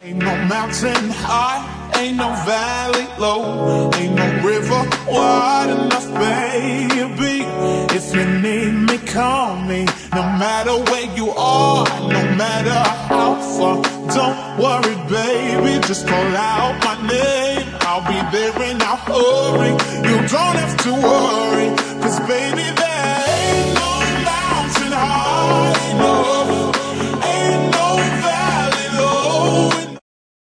Ain't no mountain high, ain't no valley low, ain't no river wide enough, baby. If you need me, call me. No matter where you are, no matter how far, don't worry, baby. Just call out my name, I'll be there and I'll hurry. You don't have to worry, 'cause baby,